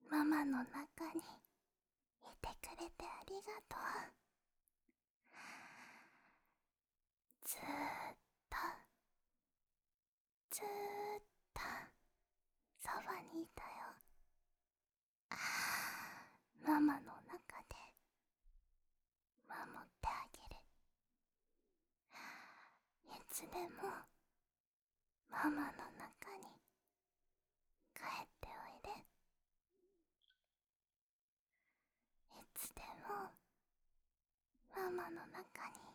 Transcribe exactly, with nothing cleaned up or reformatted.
ママの中にいてくれてありがとう。ずーっとずーっとそばにいたよ。ママの中で守ってあげる。いつでもママの中に帰っておいで。いつでもママの中に